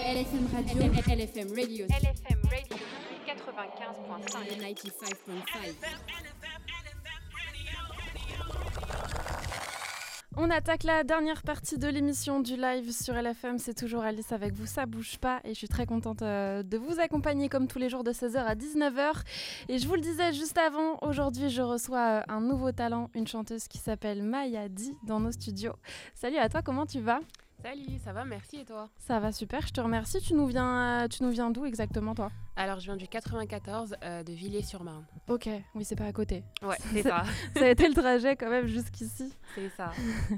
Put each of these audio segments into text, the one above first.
LFM Radio. LFM Radio. LFM Radio 95.5. 95.5. On attaque la dernière partie de l'émission du live sur LFM. C'est toujours Alice avec vous, ça bouge pas. Et je suis très contente de vous accompagner comme tous les jours de 16h à 19h. Et je vous le disais juste avant, aujourd'hui je reçois un nouveau talent, une chanteuse qui s'appelle Maya Di dans nos studios. Salut à toi, comment tu vas ? Salut, ça va, merci et toi ? Ça va super, je te remercie. Tu nous viens d'où exactement toi ? Alors je viens du 94 de Villiers-sur-Marne. Ok, oui c'est pas à côté. Ouais, c'est ça. Ça a été le trajet quand même jusqu'ici. C'est ça.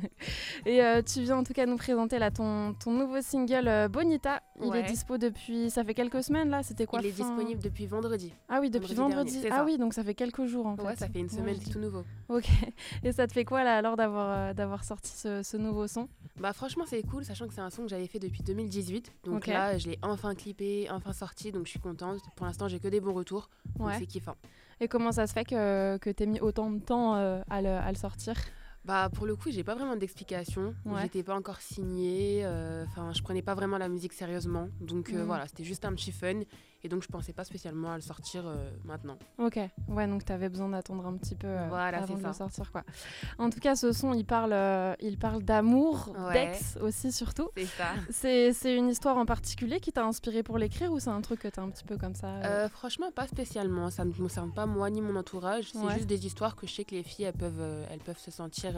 Et tu viens en tout cas nous présenter là ton nouveau single Bonita. Il est dispo depuis, ça fait quelques semaines là, c'était quoi ? Il est disponible depuis vendredi. Ah oui, depuis vendredi. Dernier, ah oui, donc ça fait quelques jours en fait. Ouais, ça fait une semaine, c'est tout nouveau. Ok. Et ça te fait quoi là alors d'avoir sorti ce nouveau son ? Bah franchement c'est cool, sachant que c'est un son que j'avais fait depuis 2018. Donc là je l'ai enfin clippé, enfin sorti, donc je suis contente. Pour l'instant j'ai que des bons retours, donc c'est kiffant. Et comment ça se fait que t'aies mis autant de temps à le sortir ? Bah pour le coup j'ai pas vraiment d'explication, j'étais pas encore signée, je prenais pas vraiment la musique sérieusement, donc voilà, c'était juste un petit fun et donc je pensais pas spécialement à le sortir maintenant. Ok, ouais, donc t'avais besoin d'attendre un petit peu avant de le sortir quoi. En tout cas ce son il parle d'amour, d'ex aussi surtout. C'est ça. C'est une histoire en particulier qui t'a inspiré pour l'écrire ou c'est un truc que t'as un petit peu comme ça Franchement pas spécialement, ça ne me concerne pas moi ni mon entourage, c'est juste des histoires que je sais que les filles elles peuvent se sentir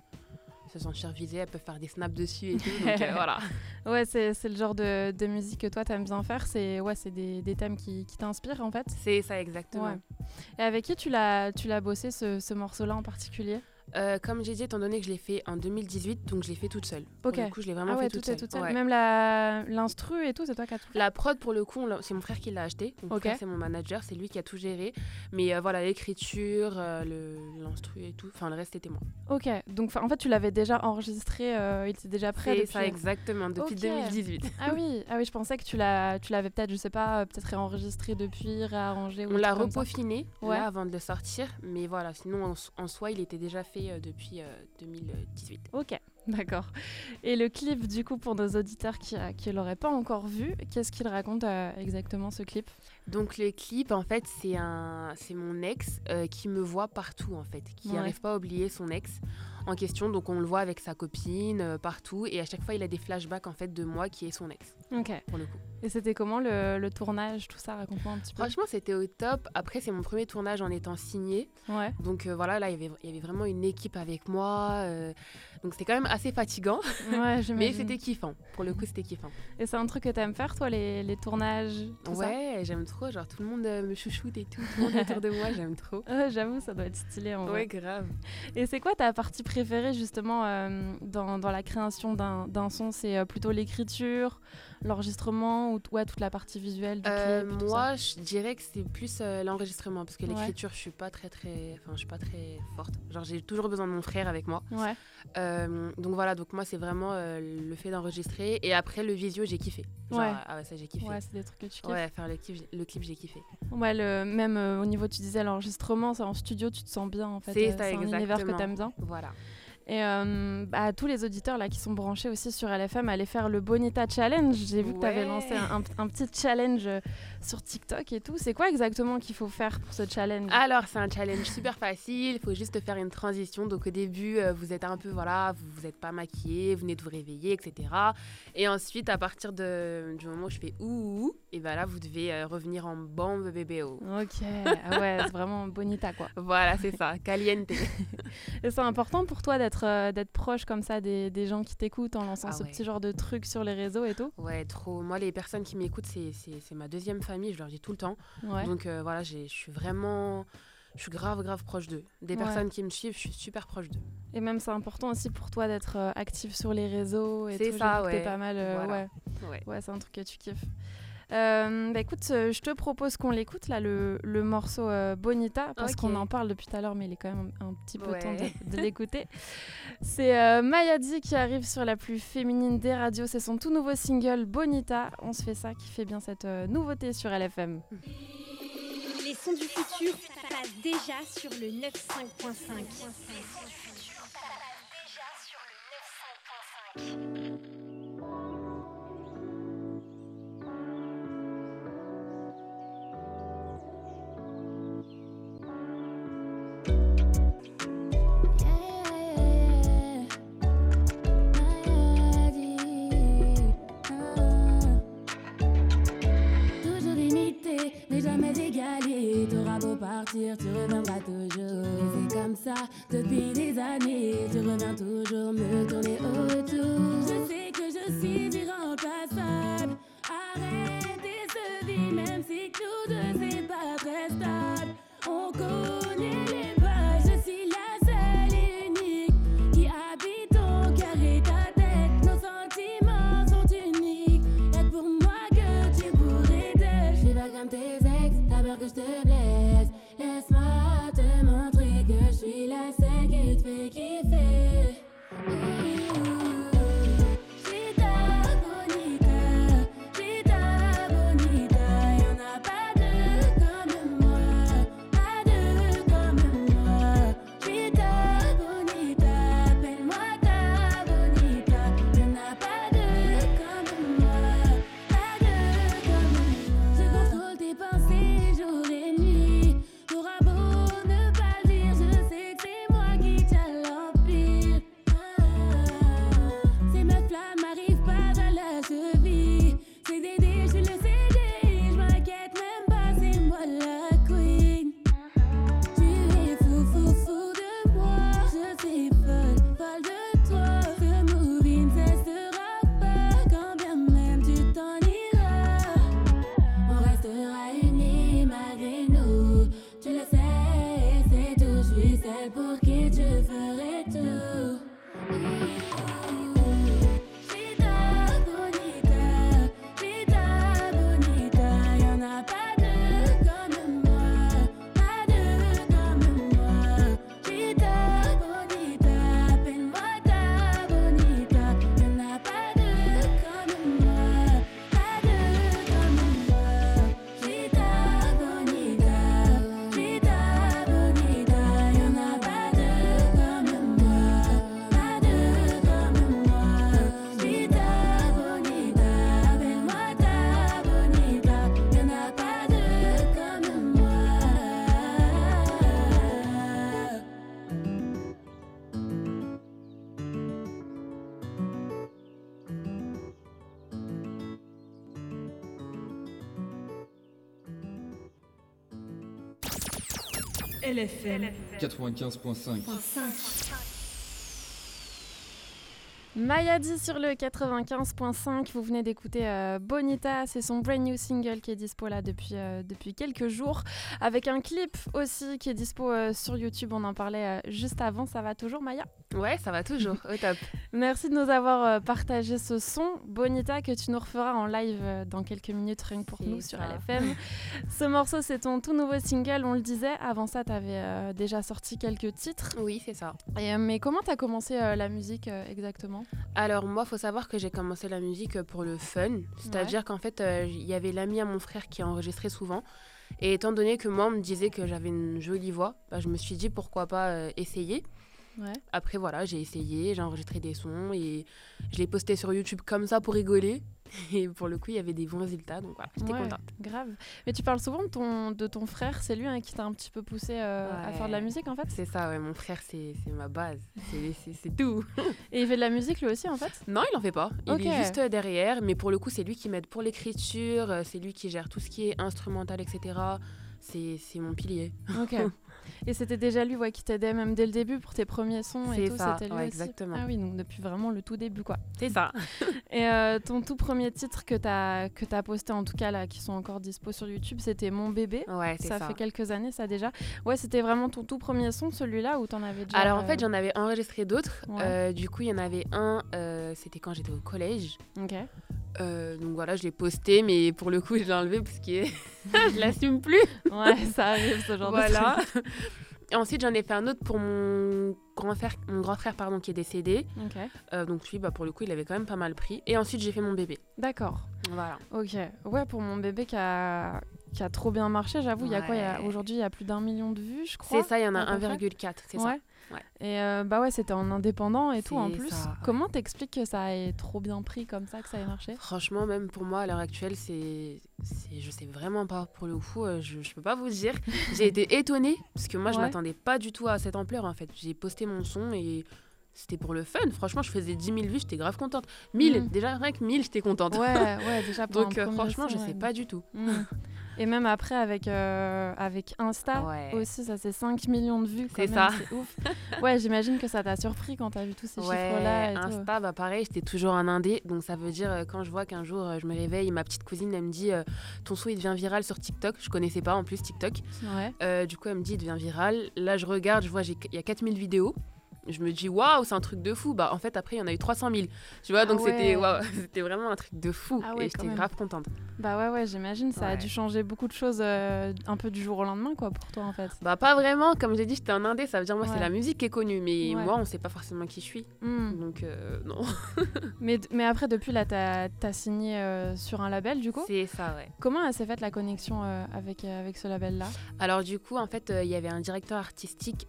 visées, elles peuvent faire des snaps dessus et tout, donc voilà. Ouais, c'est le genre de musique que toi t'aimes bien faire, c'est des thèmes qui t'inspirent en fait. C'est ça exactement. Ouais. Et avec qui tu l'as bossé ce morceau-là en particulier ? Comme j'ai dit, étant donné que je l'ai fait en 2018, donc je l'ai fait toute seule. Ok. Pour le coup, je l'ai vraiment fait toute seule. Ouais. Même l'instru et tout, c'est toi qui as tout fait ? La prod, pour le coup, c'est mon frère qui l'a acheté. Donc mon frère, c'est mon manager, c'est lui qui a tout géré. Mais voilà, l'écriture, l'instru et tout, enfin le reste, c'était moi. Ok, donc en fait, tu l'avais déjà enregistré, il était déjà prêt depuis... C'est ça, exactement, depuis 2018. Ah oui, je pensais que tu l'avais peut-être, je sais pas, peut-être réenregistré depuis, réarrangé ou on l'a repaufiné là, avant de le sortir. Mais voilà, sinon, en soi, il était déjà fait depuis 2018. Ok, d'accord. Et le clip, du coup, pour nos auditeurs qui l'auraient pas encore vu, qu'est-ce qu'il raconte exactement, ce clip ? Donc le clip, en fait, c'est mon ex qui me voit partout, en fait, qui n'arrive pas à oublier son ex en question. Donc on le voit avec sa copine partout, et à chaque fois, il a des flashbacks en fait de moi qui est son ex. Ok. Pour le coup. Et c'était comment le tournage, tout ça ? Raconte-moi un petit peu. Franchement, c'était au top. Après, c'est mon premier tournage en étant signée. Ouais. Donc voilà, là, il y avait vraiment une équipe avec moi. Donc c'était quand même assez fatigant. Ouais, j'imagine. Mais c'était kiffant. Pour le coup, c'était kiffant. Et c'est un truc que t'aimes faire, toi, les tournages, tout ça ? Ouais, j'aime trop. Genre, tout le monde me chouchoute et tout. Tout le monde autour de moi, j'aime trop. J'avoue, ça doit être stylé en vrai. Ouais, grave. Et c'est quoi ta partie préférée, justement, dans la création d'un son ? C'est plutôt l'écriture, l'enregistrement ou toute la partie visuelle du clip, moi, je dirais que c'est plus l'enregistrement, parce que l'écriture, je suis pas très forte. Genre, j'ai toujours besoin de mon frère avec moi. Ouais. Donc voilà, donc moi, c'est vraiment le fait d'enregistrer. Et après, le visio, j'ai kiffé. Genre, ça, j'ai kiffé. Ouais, c'est des trucs que tu kiffes. Ouais, faire le clip, j'ai kiffé. Ouais, même au niveau, tu disais, l'enregistrement, c'est en studio, tu te sens bien, en fait. C'est ça, un exactement. univers que t'aimes bien. Voilà. Et à tous les auditeurs là, qui sont branchés aussi sur LFM, allez faire le Bonita Challenge. J'ai vu que tu avais lancé un petit challenge sur TikTok et tout. C'est quoi exactement qu'il faut faire pour ce challenge ? Alors, c'est un challenge super facile. Il faut juste faire une transition. Donc, au début, vous êtes un peu, vous n'êtes pas maquillé, vous venez de vous réveiller, etc. Et ensuite, à partir du moment où je fais ouh, et ben là, vous devez revenir en bombe bébé. Ok, ouais, c'est vraiment Bonita quoi. Voilà, c'est ça, caliente. Et c'est important pour toi d'être proche comme ça des gens qui t'écoutent en lançant ce petit genre de trucs sur les réseaux et tout ? Ouais, trop. Moi, les personnes qui m'écoutent, c'est ma deuxième famille, je leur dis tout le temps. Ouais. Donc voilà, je suis grave proche d'eux. Des personnes qui me suivent, je suis super proche d'eux. Et même c'est important aussi pour toi d'être active sur les réseaux et c'est tout. Ça, t'es pas mal. Voilà. Ouais, c'est un truc que tu kiffes. Écoute, je te propose qu'on l'écoute là, le morceau Bonita, parce qu'on en parle depuis tout à l'heure, mais il est quand même un petit peu temps de l'écouter. C'est Maya Di qui arrive sur la plus féminine des radios, c'est son tout nouveau single Bonita. On se fait ça, qui fait bien cette nouveauté sur LFM. Les sons du futur passent déjà sur le 95.5. t'as beau partir, tu reviendras toujours. Et c'est comme ça depuis des années. Tu reviens toujours me tourner autour. Je sais que je suis irremplaçable. Arrêtez ce vie, même si nous deux c'est pas très stable. On connaît les bases. Je suis la seule et unique qui habite ton cœur et ta tête. Nos sentiments sont uniques. Y'a que pour moi que tu pourrais t'aider. Je suis pas comme tes ex, t'as peur que je te blesse. Laisse-moi te montrer que je suis la seule qui te fait kiffer. LFM 95.5. Mayadi sur le 95.5, vous venez d'écouter Bonita, c'est son brand new single qui est dispo là depuis quelques jours, avec un clip aussi qui est dispo sur YouTube, on en parlait juste avant. Ça va toujours, Maya ? Ouais, ça va toujours, au top. Merci de nous avoir partagé ce son, Bonita, que tu nous referas en live dans quelques minutes, rien que pour nous sur LFM. Ce morceau, c'est ton tout nouveau single, on le disait. Avant ça, tu avais déjà sorti quelques titres. Oui, c'est ça. Mais comment tu as commencé la musique exactement ? Alors moi, il faut savoir que j'ai commencé la musique pour le fun. C'est-à-dire qu'en fait, il y avait l'ami à mon frère qui enregistrait souvent. Et étant donné que moi, on me disait que j'avais une jolie voix, je me suis dit pourquoi pas essayer. Ouais. Après voilà, j'ai essayé, j'ai enregistré des sons et je l'ai posté sur YouTube comme ça pour rigoler. Et pour le coup, il y avait des bons résultats, donc voilà, j'étais contente. Grave. Mais tu parles souvent de ton frère, c'est lui qui t'a un petit peu poussé à faire de la musique en fait ? C'est ça, ouais, mon frère, c'est ma base, c'est tout. Et il fait de la musique lui aussi en fait ? Non, il en fait pas, il est juste derrière, mais pour le coup, c'est lui qui m'aide pour l'écriture, c'est lui qui gère tout ce qui est instrumental, etc. C'est mon pilier. Ok. Et c'était déjà lui qui t'aidait même dès le début pour tes premiers sons et tout, c'était lui aussi. Exactement. Ah oui, donc depuis vraiment le tout début quoi. C'est ça. Et ton tout premier titre que t'as posté en tout cas là, qui sont encore dispo sur YouTube, c'était Mon bébé. Ouais, c'est ça. Ça fait quelques années ça déjà. Ouais, c'était vraiment ton tout premier son, celui-là, ou t'en avais déjà... Alors en fait, j'en avais enregistré d'autres. Ouais. Du coup, il y en avait un, c'était quand j'étais au collège. Ok. Donc voilà, je l'ai posté, mais pour le coup, je l'ai enlevé parce que je l'assume plus. Ouais, ça arrive ce genre de truc. Et ensuite, j'en ai fait un autre pour mon grand frère qui est décédé. Okay. Donc lui, pour le coup, il avait quand même pas mal pris. Et ensuite, j'ai fait Mon bébé. D'accord. Voilà. Ok. Ouais, pour Mon bébé qui a trop bien marché, j'avoue. Il y a quoi aujourd'hui, il y a plus d'1 million de vues, je crois. C'est ça, il y en a 1,4, c'est ça. Ouais. Et c'était en indépendant et tout en plus. Ça, Comment t'expliques que ça ait trop bien pris comme ça, que ça ait marché ? Franchement, même pour moi, à l'heure actuelle, je sais vraiment pas. Pour le coup, je peux pas vous dire. J'ai été étonnée parce que moi, je m'attendais pas du tout à cette ampleur en fait. J'ai posté mon son et c'était pour le fun. Franchement, je faisais 10 000 vues, j'étais grave contente. 1000, déjà rien que 1000, j'étais contente. Ouais, déjà pour donc franchement, je sais pas du tout. Et même après, avec Insta aussi, ça c'est 5 millions de vues. C'est ça. C'est ouf. Ouais, j'imagine que ça t'a surpris quand t'as vu tous ces chiffres-là. Insta, bah pareil, j'étais toujours un indé. Donc ça veut dire, quand je vois qu'un jour, je me réveille, ma petite cousine, elle me dit ton son, il devient viral sur TikTok. Je connaissais pas en plus TikTok. Du coup, elle me dit, il devient viral. Là, je regarde, je vois, il y a 4000 vidéos. Je me dis waouh, c'est un truc de fou. Bah en fait après il y en a eu 300 000. Tu vois, donc c'était vraiment un truc de fou et j'étais grave contente. Bah ouais, j'imagine ça a dû changer beaucoup de choses un peu du jour au lendemain quoi pour toi en fait. Bah pas vraiment, comme j'ai dit, j'étais un indé, ça veut dire moi c'est la musique qui est connue mais moi on sait pas forcément qui je suis. Donc non. mais après depuis là t'as signé sur un label du coup. C'est ça ouais. Comment elle s'est faite la connexion avec ce label là? Alors du coup en fait il y avait un directeur artistique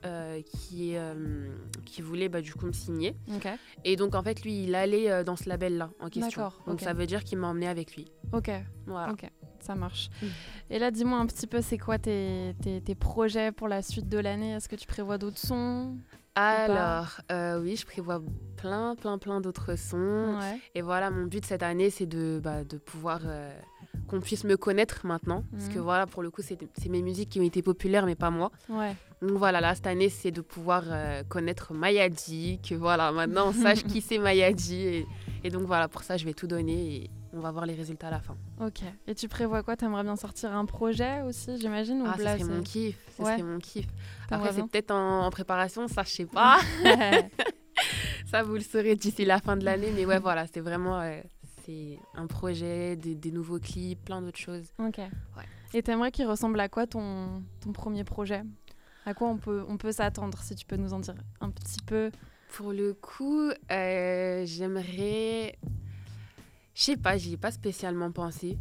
qui voulait du coup me signer. Et donc en fait lui il allait dans ce label là en question. D'accord, donc ça veut dire qu'il m'a emmené avec lui. Voilà. Ok, ça marche. Et là dis-moi un petit peu c'est quoi tes projets pour la suite de l'année? Est-ce que tu prévois d'autres sons? Alors oui, je prévois plein d'autres sons. Et voilà, mon but cette année c'est de pouvoir qu'on puisse me connaître maintenant, parce que voilà, pour le coup c'est mes musiques qui ont été populaires mais pas moi. Donc voilà, là cette année c'est de pouvoir connaître Mayadi, que voilà, maintenant on sache qui c'est Mayadi, et donc voilà, pour ça je vais tout donner et on va voir les résultats à la fin. Ok, et tu prévois quoi? T'aimerais bien sortir un projet aussi, j'imagine? Ça serait mon kiff, serait mon kiff. Après c'est peut-être en préparation, ça je sais pas. Ça vous le saurez d'ici la fin de l'année, mais ouais voilà, c'est vraiment... c'est un projet, des nouveaux clips, plein d'autres choses. Ok. Et t'aimerais qu'il ressemble à quoi ton premier projet? À quoi on peut s'attendre, si tu peux nous en dire un petit peu? Pour le coup, j'aimerais... Je sais pas, j'y ai pas spécialement pensé.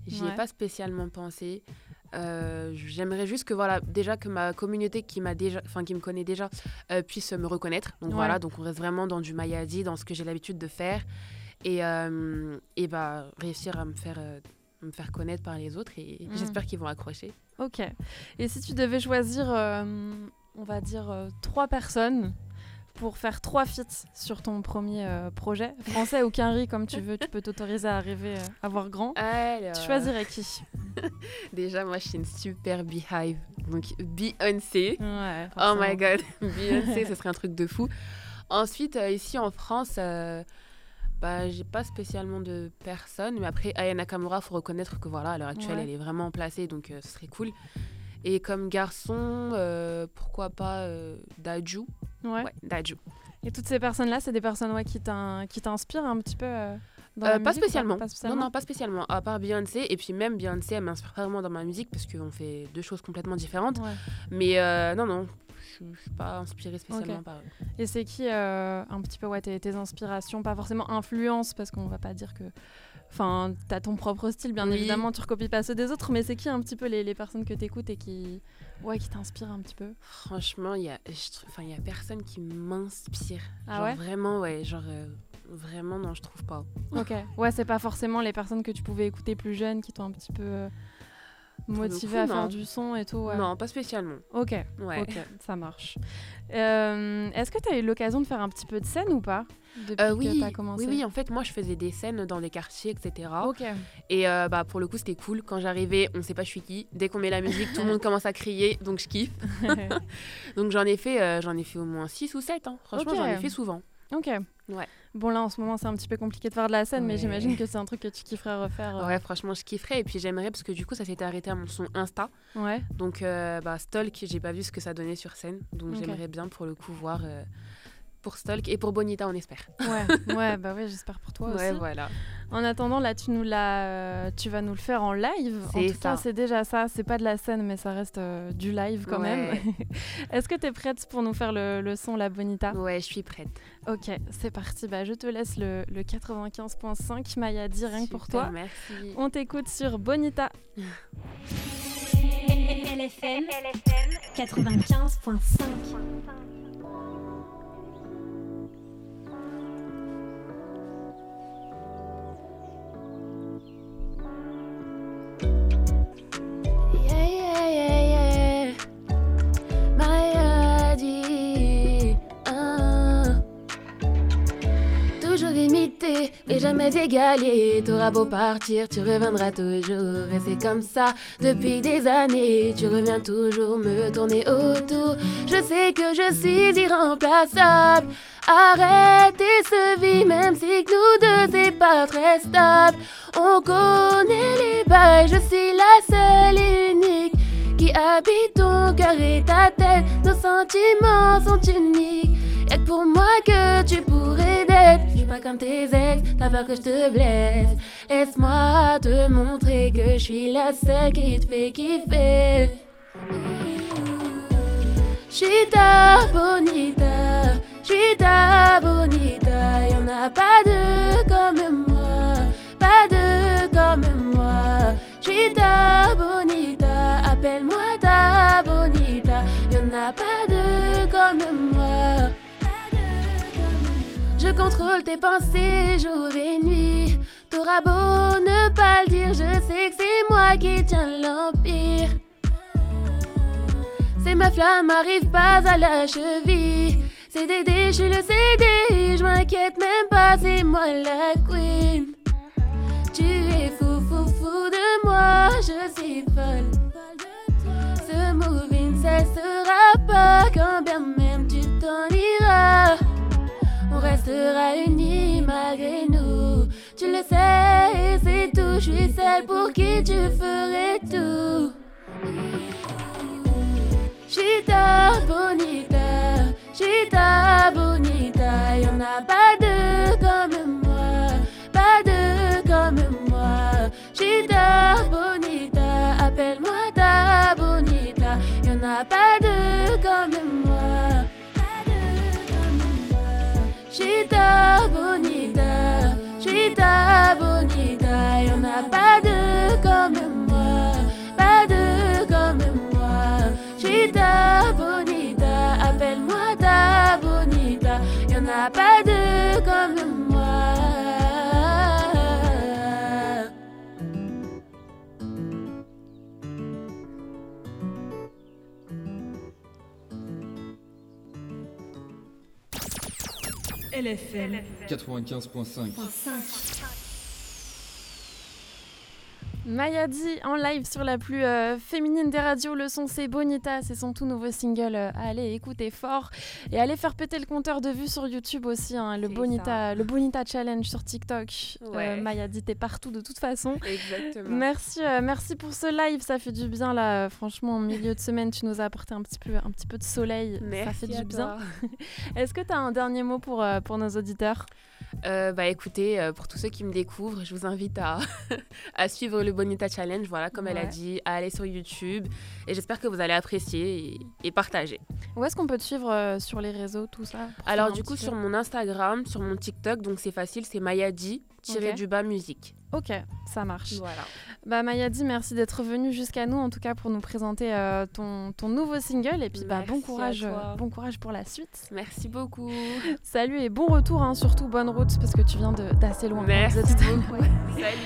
J'aimerais juste que voilà, déjà que ma communauté qui me connaît déjà puisse me reconnaître. Donc voilà, donc on reste vraiment dans du Mayadi, dans ce que j'ai l'habitude de faire. Et réussir à me faire connaître par les autres et j'espère qu'ils vont accrocher. Ok. Et si tu devais choisir, on va dire, 3 personnes pour faire 3 feats sur ton premier projet, français ou quinri comme tu veux, tu peux t'autoriser à rêver à voir grand. Alors... Tu choisirais qui? Déjà, moi, je suis une super Beehive. Donc, Beyoncé. Ouais, oh my God, Beyoncé, ce serait un truc de fou. Ensuite, ici en France... j'ai pas spécialement de personne, mais après Aya Nakamura, faut reconnaître que voilà, à l'heure actuelle, elle est vraiment placée, donc ce serait cool. Et comme garçon, pourquoi pas Dadju. Dadju. Et toutes ces personnes-là, c'est des personnes qui t'inspirent un petit peu dans la musique, pas spécialement. Non, pas spécialement. À part Beyoncé, et puis même Beyoncé, elle m'inspire vraiment dans ma musique parce qu'on fait 2 choses complètement différentes. Mais non. Je ne suis pas inspirée spécialement par eux. Et c'est qui un petit peu tes inspirations, pas forcément influences, parce qu'on va pas dire que... Enfin, t'as ton propre style, bien évidemment, tu recopies pas ceux des autres, mais c'est qui un petit peu les personnes que t'écoutes et qui t'inspirent un petit peu? Franchement, il y a personne qui m'inspire. Ah vraiment, vraiment, non, je trouve pas. Ok, c'est pas forcément les personnes que tu pouvais écouter plus jeunes qui t'ont un petit peu... motivé à faire du son et tout. Non, pas spécialement. Ok, ça marche. Est-ce que tu as eu l'occasion de faire un petit peu de scène ou pas depuis que tu as commencé? Oui, en fait, moi, je faisais des scènes dans les quartiers, etc. Et pour le coup, c'était cool. Quand j'arrivais, on sait pas je suis qui. Dès qu'on met la musique, tout le monde commence à crier, donc je kiffe. Donc j'en ai fait au moins 6 ou 7. Hein. Franchement, j'en ai fait souvent. Ok. Ouais. Bon, là, en ce moment, c'est un petit peu compliqué de faire de la scène, mais j'imagine que c'est un truc que tu kifferais refaire. Ouais, franchement, je kifferais. Et puis, j'aimerais, parce que du coup, ça s'était arrêté à mon son Insta. Donc, Stalk, j'ai pas vu ce que ça donnait sur scène. Donc, j'aimerais bien, pour le coup, voir pour Stalk et pour Bonita, on espère. J'espère pour toi aussi. Ouais, voilà. En attendant, là, tu vas nous le faire en live. En tout cas, c'est déjà ça. C'est pas de la scène, mais ça reste du live quand même. Est-ce que tu es prête pour nous faire le son, la Bonita? Ouais, je suis prête. Ok, c'est parti. Je te laisse le 95.5 Mayadi, rien que pour toi. Merci. On t'écoute sur Bonita. LFM 95.5. et jamais égalé. T'auras beau partir, tu reviendras toujours. Et c'est comme ça depuis des années. Tu reviens toujours me tourner autour. Je sais que je suis irremplaçable. Arrêtez ce vie, même si que nous deux c'est pas très stable. On connaît les bails, je suis la seule et unique qui habite ton cœur et ta tête. Nos sentiments sont uniques. Y'a que pour moi que tu pourrais d'être. Je suis pas comme tes ex, t'as peur que je te blesse. Laisse-moi te montrer que je suis la seule qui te fait kiffer. J'suis ta bonita, j'suis ta bonita. Y'en a pas deux comme moi, pas deux comme moi. J'suis ta bonita, appelle-moi ta bonita. Y'en a pas deux comme moi. Je contrôle tes pensées jour et nuit. T'auras beau ne pas le dire, je sais que c'est moi qui tiens l'empire. C'est ma flamme, m'arrive pas à la cheville. CDD, je suis le CD, je m'inquiète même pas, c'est moi la queen. Tu es fou, fou, fou de moi, je suis folle. Ce moving cessera pas, quand bien même tu t'en iras. On restera unis malgré nous. Tu le sais et c'est tout, je suis celle pour qui tu ferais tout. J'suis ta bonita, j'suis ta bonita. Y'en a pas deux comme moi, pas deux comme moi. J'suis ta bonita, appelle-moi ta bonita. Y'en a pas deux comme moi, pas deux comme moi. J'suis ta bonita, j'suis ta bonita. Y'en a pas deux comme moi, pas deux comme moi. J'suis ta bonita, appelle-moi ta bonita. Y'en a pas deux comme moi. LFM 95.5. Mayadi en live sur la plus féminine des radios. Le son c'est Bonita, c'est son tout nouveau single. Allez écoutez fort et allez faire péter le compteur de vues sur YouTube aussi. Hein, le Bonita Challenge sur TikTok. Ouais. Mayadi t'es partout de toute façon. Exactement. Merci pour ce live, ça fait du bien là. Franchement en milieu de semaine tu nous as apporté un petit peu de soleil. Merci, ça fait du toi. bien. Est-ce que tu as un dernier mot pour nos auditeurs? Écoutez, pour tous ceux qui me découvrent, je vous invite à suivre le Bonita Challenge, voilà, comme elle a dit, à aller sur YouTube. Et j'espère que vous allez apprécier et partager. Où est-ce qu'on peut te suivre sur les réseaux, tout ça? Alors du coup, sur mon Instagram, sur mon TikTok, donc c'est facile, c'est Mayadi_musique. Ok, ça marche. Voilà. Mayadi, merci d'être venue jusqu'à nous, en tout cas pour nous présenter ton nouveau single. Et puis bon courage pour la suite. Merci beaucoup. Salut et bon retour, hein, surtout bonne route parce que tu viens d'assez loin. Merci beaucoup. Salut.